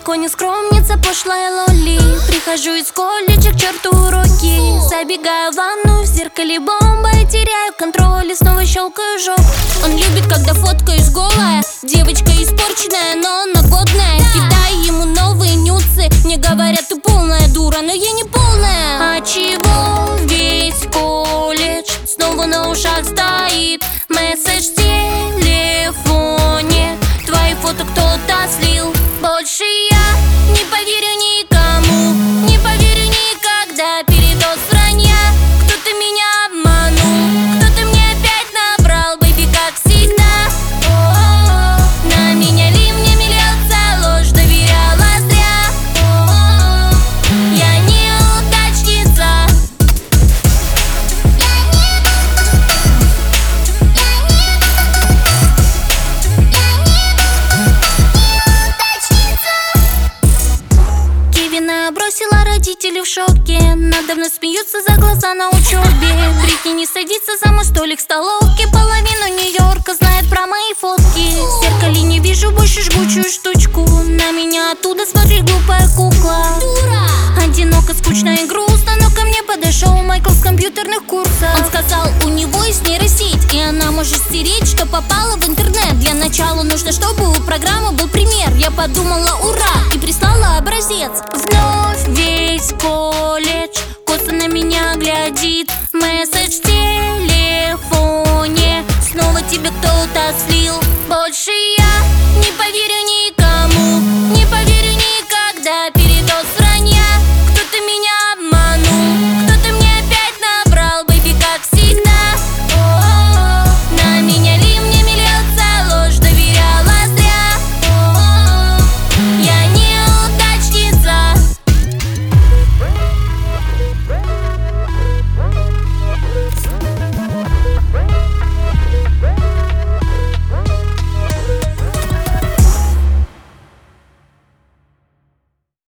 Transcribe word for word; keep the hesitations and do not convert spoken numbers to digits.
далеко не скромница, пошлая лоли. Прихожу из колледжа к черту уроки. Забегаю в ванну, в зеркале бомба. Теряю контроль и снова щелкаю жоп. Он любит, когда фоткаюсь голая. Девочка испорченная, но она годная. Кидаю ему новые нюцы. Мне говорят, ты полная дура, но я не полная. А чего весь колледж снова на ушах стоит? Месседж в телефоне. Твои фото кто-то слил. Больше я не поверю никому. Не поверю никогда. Передоз вранья. Кто-то меня обманул. Кто-то мне опять набрал, бэйби, как всегда. О-о-о. На меня ливнями льется ложь, доверяла зря. О-о-о. Я неудачница. Кевина бросила, родители в шоке. Надо мной смеются за глаза на учебе. Прикинь, не садится за мой столик в столовке. Половину Нью-Йорка знает про мои фотки. В зеркале не вижу больше жгучую штучку. На меня оттуда смотрит глупая кукла. Одиноко, скучно и грустно. Но ко мне подошел Майкл с компьютерных курсов. Он сказал, у него есть нейросеть, и она может стереть, что попало в интернет. Для начала нужно, чтобы у программы был пример. Я подумала, ура, и прислала образец. Вновь весь колледж косо на меня глядит. Месседж в